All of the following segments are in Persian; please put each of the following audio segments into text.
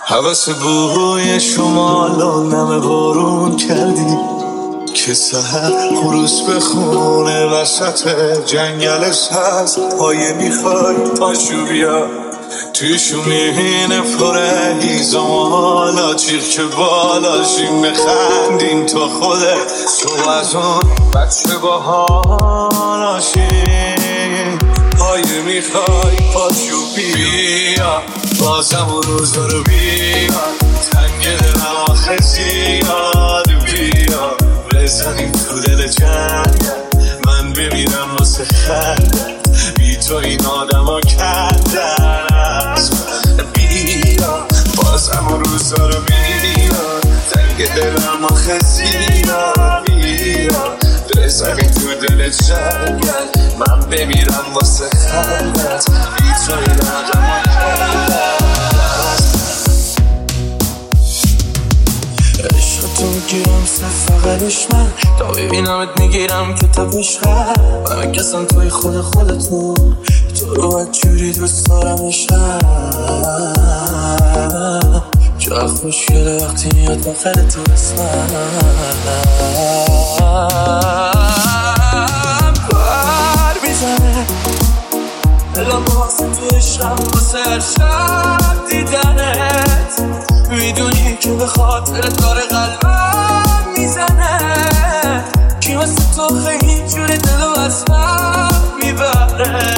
حوث بوی شمال و نم بارون کردی که سحر خروس بخونه وسط جنگل سبز. پایه میخوای پاشو بیا توی شومینه پره هیزم و حالا چیخ که بالاشیم بخندیم تا خودت تو از اون بچه با حالاشیم. پایه میخوای پاشو بیا بازم اون روزا رو بیا تنگ دلم آخه زیاد بیا بزنیم تو دل جنگ من بمیرم واسه خندت بی تو این آدم ها کردن از من. بیا بازم اون روزا رو بیا تنگ دلم آخه زیاد بیا بزنیم تو دل جنگ من بمیرم واسه خندت بی تو این آدم ها کردن. عشقتو میگیرم فقطش من تا ببینمت میگیرم که تپش خد و میکسم توی خودتون تو رو باید جوری دوست دارم عشقم چقدر خوشگله وقتی میاد بخیر تو اسمم بر میزنه دلم واسه تو عشقم واسه هر شب دیدنت میدونی که به خاطرت داره قلبم میزنه کی واسه تو خیلی جوری دلو از من میبره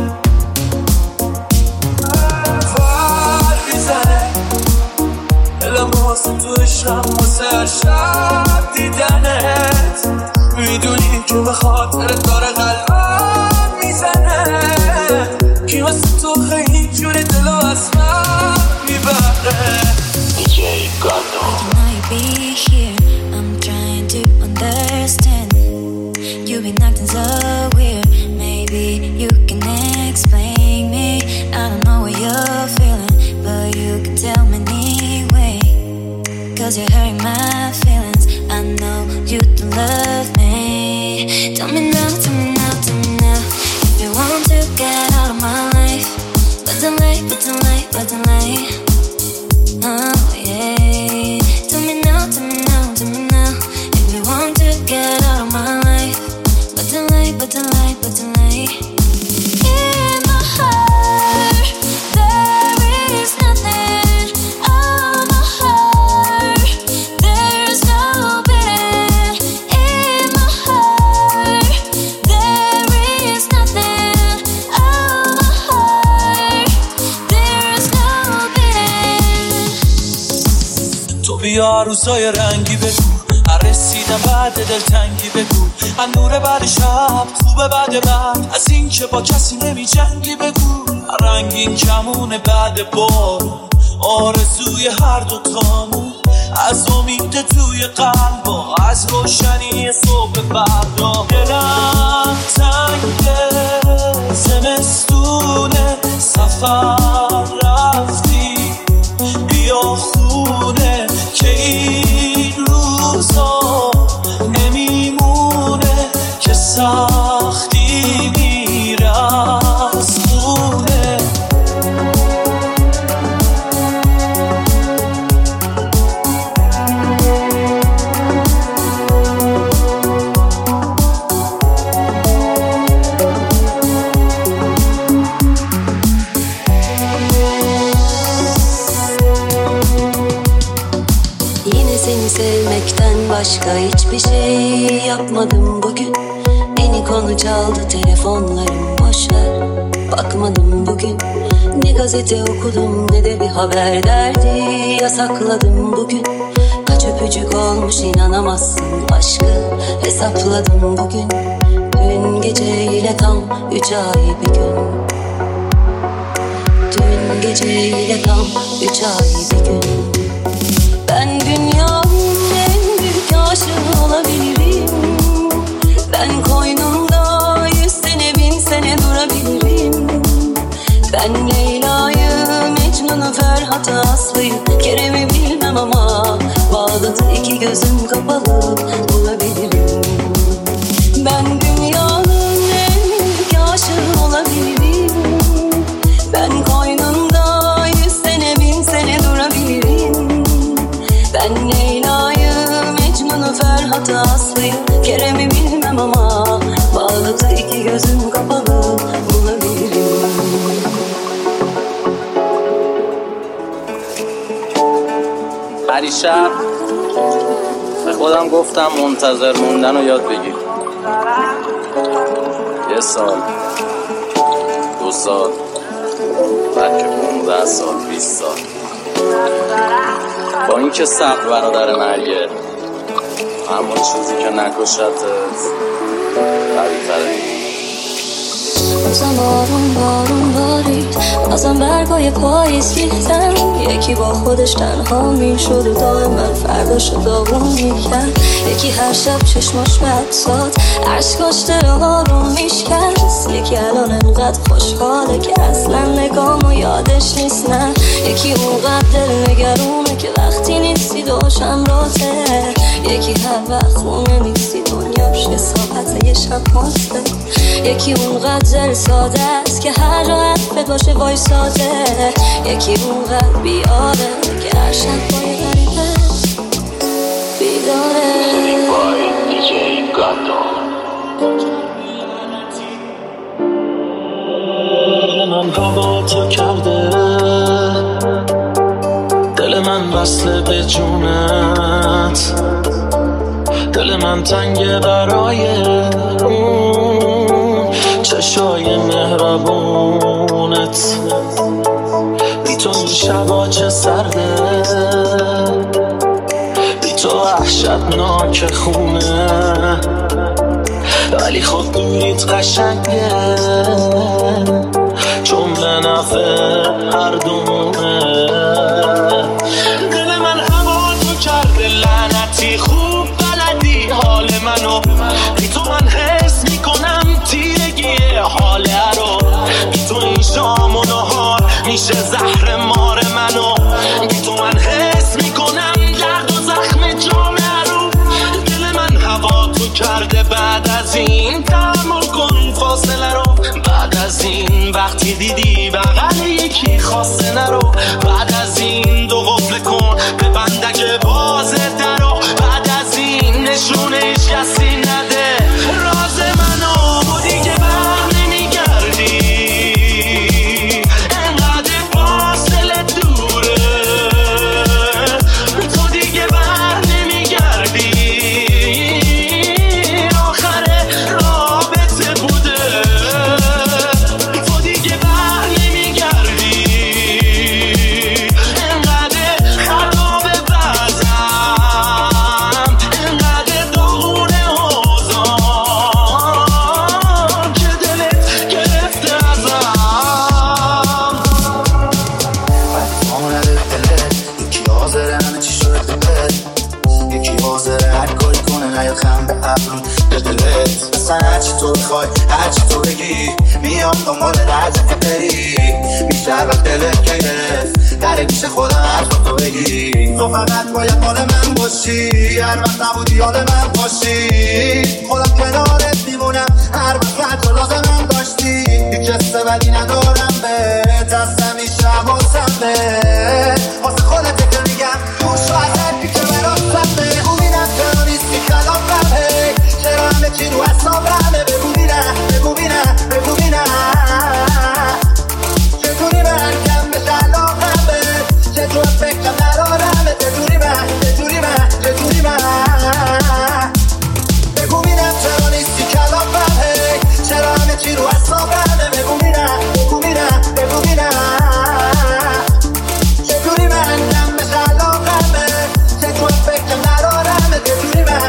بر میزنه دلم واسه تو عشقم واسه هر شب دیدنت میدونی که به خاطرت داره قلبم میزنه کی واسه تو خیلی جوری دلو از من میبره. I know you be here. I'm trying to understand. You've been acting so weird. Maybe you can explain me. I don't know what you're feeling, but you can tell me anyway. 'Cause you're hurting my feelings. I know you don't love me. Tell me now, tell me now, tell me now. If you want to get out of my life, but don't late, but don't late, but don't late. Oh yeah. Tell me now, tell me now, tell me now. If you want to get out of my life, but don't late, but don't late, but don't late. In my heart, there is nothing. Oh my heart, there's no beating. In my heart, there is nothing. Oh my heart, there's no beating. تو بیا روزای رنگی بگو رسیدم بعد دلتنگی بگو نور بعد شب خوبه بعد از این که با کسی نمی جنگی بگو رنگین کمونه بعد بارون آرزوی هر دوتامون از امید توی قلب و از روشنی صبح فردا. دلم تنگه زمستونه سفر رفتی بیا خونه که این روزا نمیمونه که سختی میره از خونه. Sevmekten başka hiçbir şey yapmadım bugün. Beni konu çaldı telefonlarım boşver. Bakmadım bugün. Ne gazete okudum ne de bir haber derdi yasakladım bugün. Kaç öpücük olmuş inanamazsın aşkı hesapladım bugün. Dün geceyle tam 3 ay bir gün. Dün geceyle tam 3 ay bir gün. Ben dünyanın en büyük aşığı olabilirim. Ben koynumda 100 sene 1000 sene durabilirim. Ben Leyla'yı, Mecnun'u, Ferhat'ı, Aslı'yı, Kerem'i bilmem ama bağladı iki gözüm kapalı bulabilirim. Ben dünyanın en büyük aşığı olabilirim. Ben koynumda 100 sene 1000 sene durabilirim. hayatı aslıyım. Kere mi bilmem ama bağladı iki gözüm kapalı, bulabilirim. پریشب به خودم گفتم منتظر موندن رو یاد بگیر. 1 سال 2 سال بلکه 15 سال 20 سال با اینکه صبر برادر مرگه، اما چیزی که نکشتت قوی‌تره. بازم بارون بارید، بازم برگای پاییز ریختن. یکی با خودش تنها میشد و داغ من فرداشو داغون میکرد. یکی هر شب چشماش بدساد، عشقاش دلها رو میشکست. یکی الان انقدر خوشحاله که اصلا نگامو یادش نیست. نه یکی اونقدر دل نگرونه که وقتی نیستی دوشم راته. یکی هر وقت خونه نیستی دنیاش یه ساعت یه شب ماسته. یکی اونقدر دل ساده است که هر جا حرفت باشه وایساده. یکی اونقدر بیاره که هر شب با یه غریبه بیداره. دل من هوا تو کرده، دل من وصله به جونت. دل من تنگه برای چشای مهربونت. بی تو این شبا چه سرده، بی تو وحشتناک خونه. ولی خود دوریت قشنگه، جمله نفع هر دومونه. دل من هوا تو کرده لعنتی، خوب بلدی حال منو. بی تو من حس میکنم تیرگی حاله رو. بی تو این شام و نهار میشه زهر مار منو. بی تو من حس میکنم درد و زخم جامعه رو. دل من هوا تو کرده، بعد از این تحمل کن فاصله رو. بعد از این وقتی دیدی بغل یکی خواسته نرو. بعد از این دو قفل کن به بندک باز درو. بعد از این نشونه هیچ کسی نده راز منو. دیگه بر نمیگردی، انقدر فاصله دوره. تو دیگه بر نمیگردی، آخر رابطه بوده. تو دیگه بر نمیگردی، انقدر خراب وضعم، انقدر داغونه حوضم که دلت گرفته ازم. آمده به دلت، یکی حاضره همه چی شده بهت. یکی حاضره هر کاری کنه نیاد خم به ابرون به دلت. اصلا هرچی تو بخوای هرچی تو بگی، میام دنبال درد که بری. بیشتر وقت دلت که گرفت دره پیش خودم حرف تو بگی. تو فقط باید مال من باشی، هر وقت نبودی حال من باشی. خودم کنارت میمونم هر وقت تو لازمم داشتی. هیچ حس بدی ندارم بهت، از همیشه حواسم بهت. واسه خودت که میگم گوش و از حرفی که براسم به. ببینم چرا نیستی خلافمه، چرا همه چی رو حسابمه. بگو بینم بگو بینم بگو بینم چطوری من کم بشه علاقمه. چطور فکرم نرارمه، چطوری من بگو بینم چرا نیستی کلافمه، چرا همه چی رو حسابمه. بگو بینم بگو بینم بگو بینم چطوری من کم بشه علاقمه. چطور فکرم نرارمه، چطوری من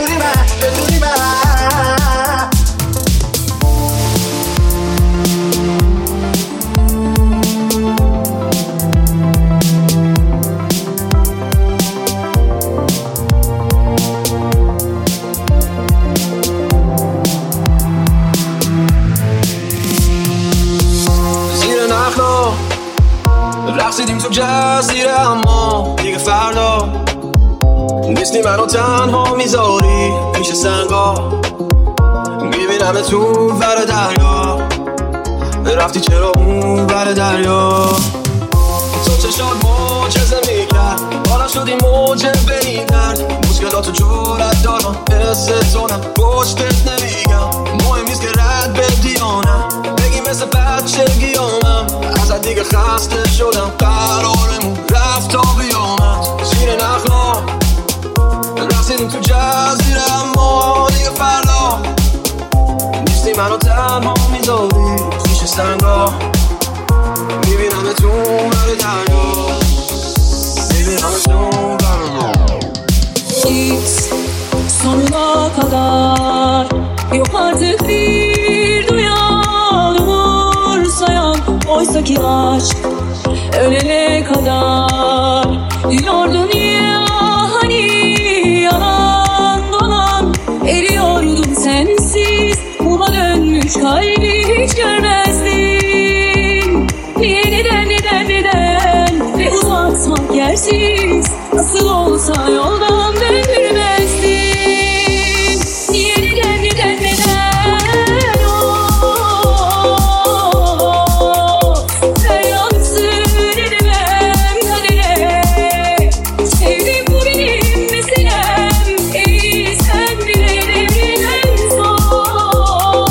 رقصیدیم تو جزیره، اما دیگه فردا نیستی منو تنها میذاری پیش سنگا. میبینم تو ور دریا، رفتی چرا اون ور دریا. تو چشات معجزه میکرد، حالا شدی موجه بری درد. مشکلاتو جورت دارم، حس تونم پشتت نمیگم. مهم نیست که رد بدی آنم، بگی مثل بچگیامم. ازت دیگه خسته شدم، قرارمون رفت تا بیامد. زیر نخلا رسیدیم تو جزیره، اما دیگه فردا نیستی. منو تنها میذاری پیش سنگا، میبینمتون بر دریا، میبینمتون بر Hiç sonuna kadar yok artık bir duyan umursayan. Oysa ki aşk ölene kadar diyordun ya hani yalan dolan. Eriyordum sensiz, muma dönmüş kalbi hiç görmezdin. Niye neden ve uzatmak yersiz, nasıl olsa yoldan döndürmezdin. Niye neden sen yansın edemem kadere. Sevdim bu benim meselem, sen bile en zor.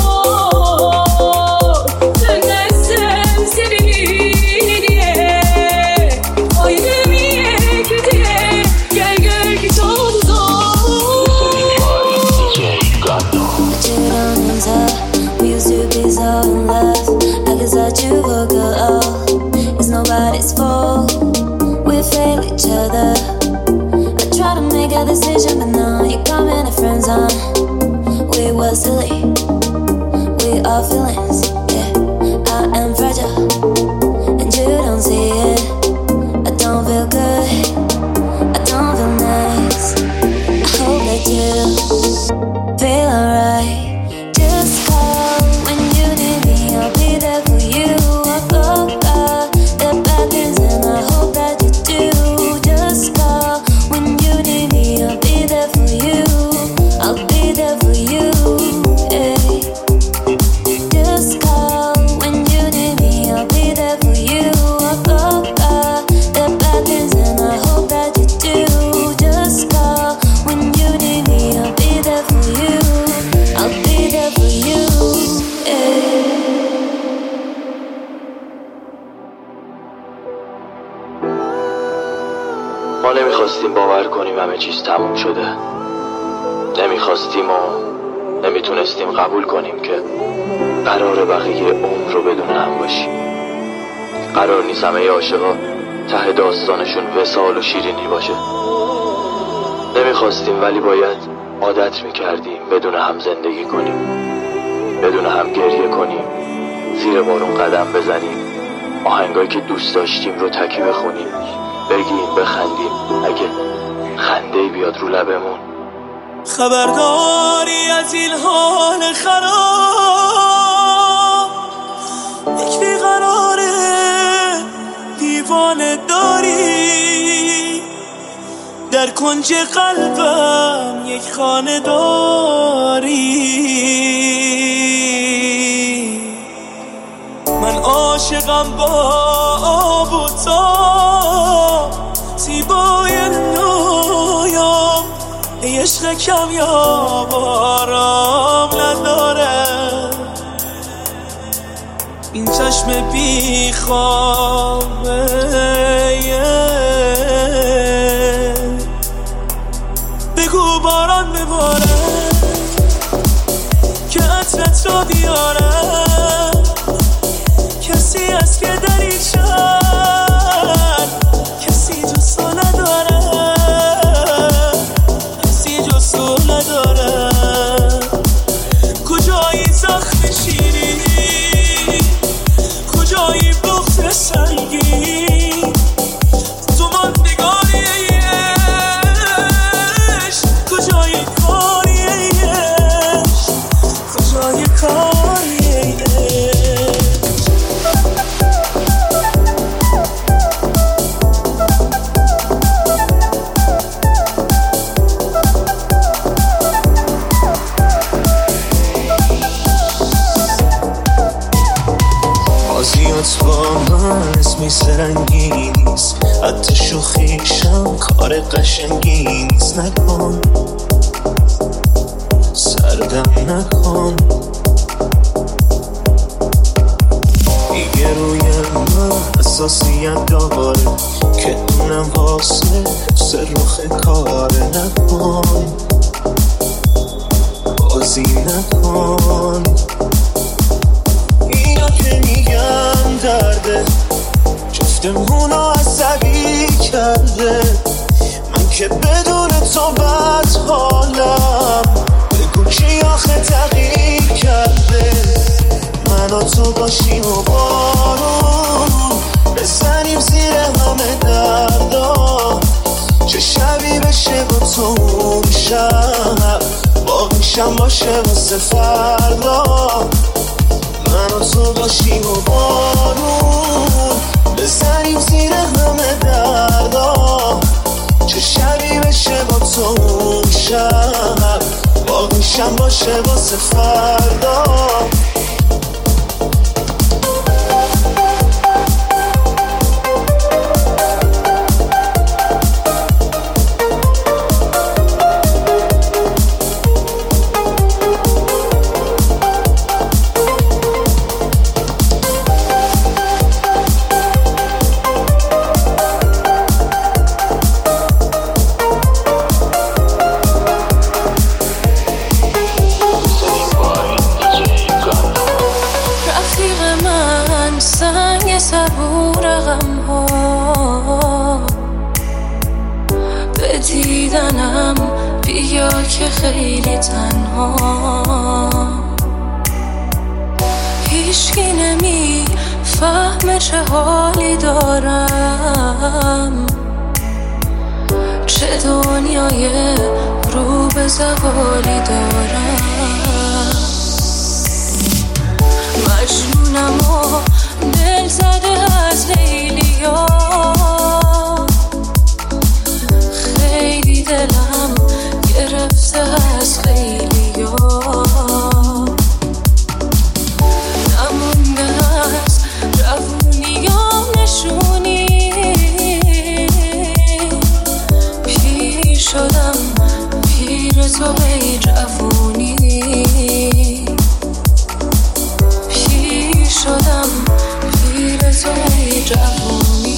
Dönmezsem sebebi ne diye, ayrı niye kötüye, gel gör ki çok zor. We used to be so in love. I guess that you forgot. It's nobody's fault. We fail each other. I try to make a decision, but now you're coming to friend zone. We were silly. We are feelings. Yeah, I am fragile, and you don't see it. I don't feel good. I don't feel nice. I hope that you feel alright. Just call when you need me, I'll be there for you. The bad things, and I hope that you do. Just call when you need me, I'll be there for you. I'll be there for you. Yeah. Just call when you need me, I'll be there for you. The bad things, and I hope that you do. Just call when you need me, I'll be there for you. I'll be there for you. Yeah. ما نمیخواستیم باور کنیم همه چیز تموم شده. نمیخواستیم و نمیتونستیم قبول کنیم که قرار بقیه عمر رو بدون هم باشیم. قرار نیست همه عاشقا ته داستانشون وصال و شیرینی باشه. نمیخواستیم ولی باید عادت میکردیم بدون هم زندگی کنیم، بدون هم گریه کنیم، زیر بارون قدم بزنیم، آهنگایی که دوست داشتیم رو تکی بخونیم، بگیم بخندیم اگه خنده‌ای بیاد رو لبمون. خبرداری از این حال خراب، یک بیقراره دیوانه داری، در کنج قلبم یک خانه داری. من عاشقم با آب و تاب، زیبای نویام، ای عشق کمیاب آرام نداره. این چشم بی خوابه، بگو باران بباره که عطرت را بیاره. کسی هست که در این شهر کسی جز تو نداره، کسی جز تو نداره. کجایی زخم شیرین، کجایی بغض سنگین، تو ماندگاری عشق، کجایی کاری عشق، کجایی کاری عشق. بازیات با من اسمی سرنگی نیست، حتی شوخیشم کار قشنگی نیست. نکن سردم نکن دیگه روی من اساسیت داره که اونم واسه حفظ رخ کاره. نکن بازی نکن اینا که میگم درده جفتمونو عصبی کرده. من که بدون تو بد حالم بگو کی آخه تغییر کرده. من و تو باشیم و بارون بزنیم زیر همه دردا. چه شبی بشه با تو اون شب باقیشم باشه واسه فردا. من و تو باشیم و بارون بزنیم زیر همه دردا. چه شبی بشه با تو اون شب باقیشم باشه واسه فردا. که خیلی تنها هیچکی نمیفهمه چه حالی دارم. چه دنیای رو به زوالی دارم. مجنونم و دل زده از لیلیا. خیلی دلم گرفته از خیلیا. نمونده از جوونیام نشونی. پیر شدم پیر تو ای جوونی. پیر شدم پیر تو ای جوونی.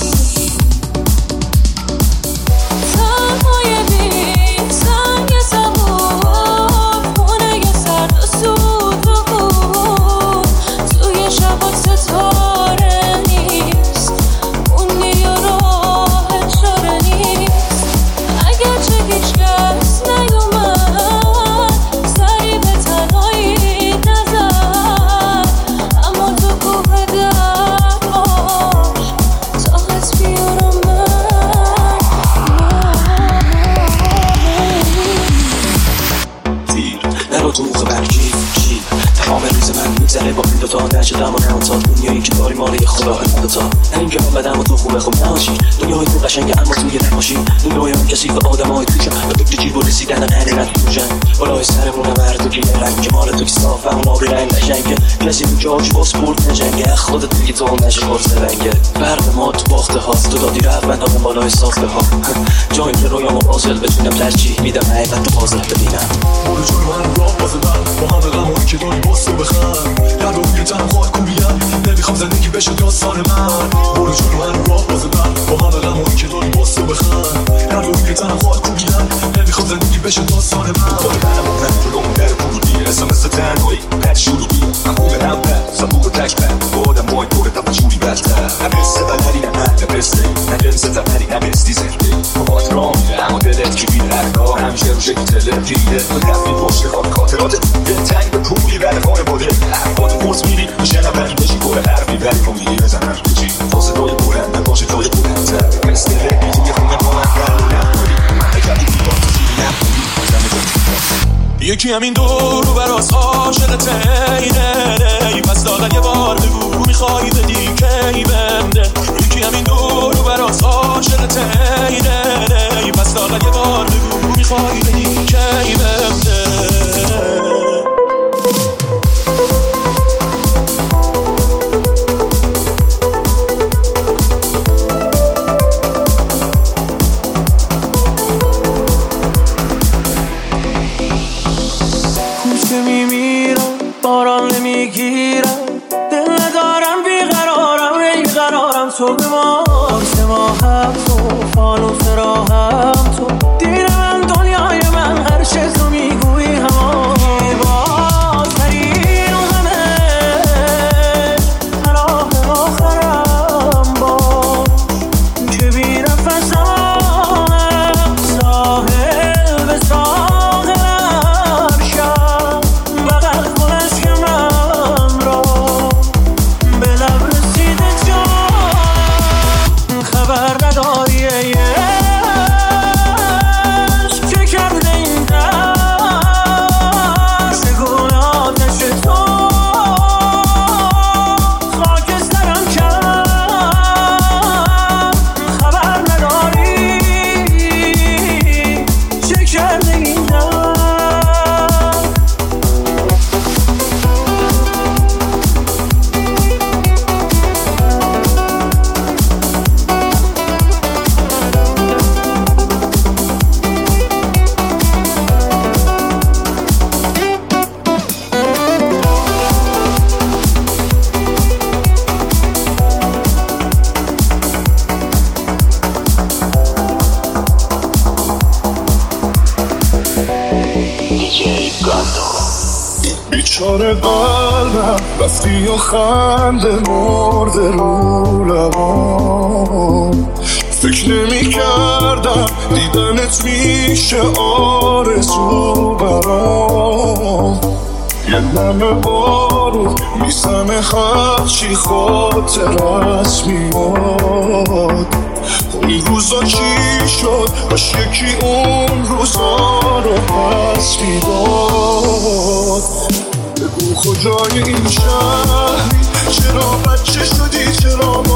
نشدم و نمتا دنیایی که داری مالی خدا همونتا. نه اینکه من بدم و تو خوبه خوب نباشی. دنیای تو قشنگه اما توی نباشی. دنیای من کسی و آدم های توشن و فکر جیب و رسیدن هنه ندوشن. بالای سرمونم هر که یه رنگ مال تو که صاف همون آبی رنگ قشنگه. کسی رو جاش با سپورت نجنگه. خودت دیگه تو هم نشه قرص رنگه. برد ما تو باخته هاست. تو دادی رفت من همون بالای ساخته ها. جایی که رویامو بازل بتونم ترجیح میدم حقیقت تو بازل ببینم. برو جلو من راه بازه من با همه غمایی که داری باز تو بخند. یاد اون که تنها کوبیم نمیخوام زندگی بشه داستان من. برو جلو من راه بازه من با همه غمایی که داری باز تو بخند. یاد اون که تنها کوبیم نمیخوام زندگی بشه داستان من. داری منم من جلو اون در پرودی اسمس تنهایی پد شروعی من خوبه هم پد صبور تک پد بادم بای دوره تا جوری بلتر. نبسته بلدی نه نبسته نبسته تبری نبستی زنده باید را میره اما دلت که بیره اکار همیشه رو شکل تلپیده تو رفتی پشت خواب خاطرات یه تنگ به پولی بره خانه باده حرفات پرس میری میشه نبری بشی گره حرفی بری کمیلی بزنم بچی فاسه دای بلنده باشه دای بلندتر مثل ربی توی خونه بلندتر نموری من نکردی بیبار تو زیری نموری یکی همین دور رو براز عاشقت اینه پس داغن یه بار بگو میخوای بدی کی بنده. یکی همین دور رو براز عاشقت اینه پس داغن یه بار بگو میخوای بدی کی بنده. تو به مارس ماهم تو فانوس راهم تو دیر من دنیای من هر چه تو میگویی همان بازترین و همه پناه آخرم باش که بی نفسانم ساحل به ساحلم شم بغل کنش که من را به لب رسیده جانم خبر نداری چه کرده این دست چگونه آتش تو خاکسترم کرد خبر نداری چه کرده این دست بیچاره قلبم رفتی و خنده مرده رو لبام فکر نمی کردم دیدنت میشه آرزو برام یه نمه بارون میزنه هرچی خاطرت میاد اون روزا چی شد باش یکی اون روزا رو پس میداد بگو کجای این شهری چرا بچه شدی چرا